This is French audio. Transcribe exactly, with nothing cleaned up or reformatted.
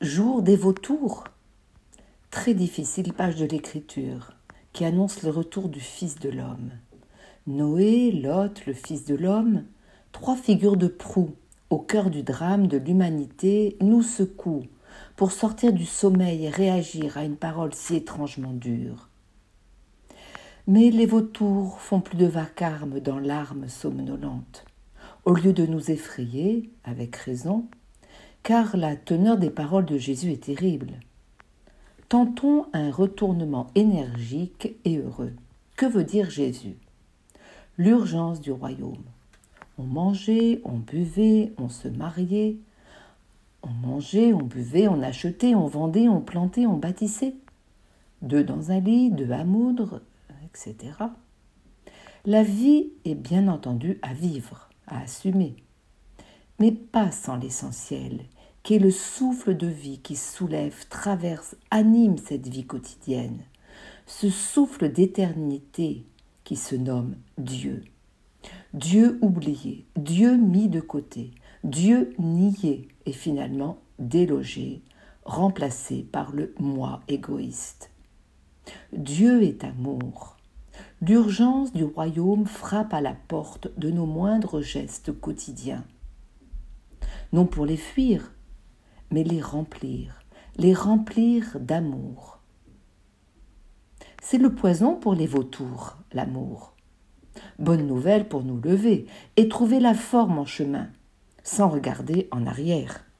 Jour des vautours. Très difficile page de l'Écriture qui annonce le retour du Fils de l'homme. Noé, Lot, le Fils de l'homme, trois figures de proue au cœur du drame de l'humanité nous secouent pour sortir du sommeil et réagir à une parole si étrangement dure. Mais les vautours font plus de vacarme dans l'arme somnolente, au lieu de nous effrayer, avec raison, car la teneur des paroles de Jésus est terrible. Tentons un retournement énergique et heureux. Que veut dire Jésus ? L'urgence du royaume. On mangeait, on buvait, on se mariait. On mangeait, on buvait, on achetait, on vendait, on plantait, on bâtissait. Deux dans un lit, deux à moudre, et cetera. La vie est bien entendu à vivre, à assumer, mais pas sans l'essentiel, qui est le souffle de vie qui soulève, traverse, anime cette vie quotidienne, ce souffle d'éternité qui se nomme Dieu. Dieu oublié, Dieu mis de côté, Dieu nié et finalement délogé, remplacé par le moi égoïste. Dieu est amour. L'urgence du royaume frappe à la porte de nos moindres gestes quotidiens. Non pour les fuir, mais les remplir, les remplir d'amour. C'est le poison pour les vautours, l'amour. Bonne nouvelle pour nous lever et trouver la forme en chemin, sans regarder en arrière.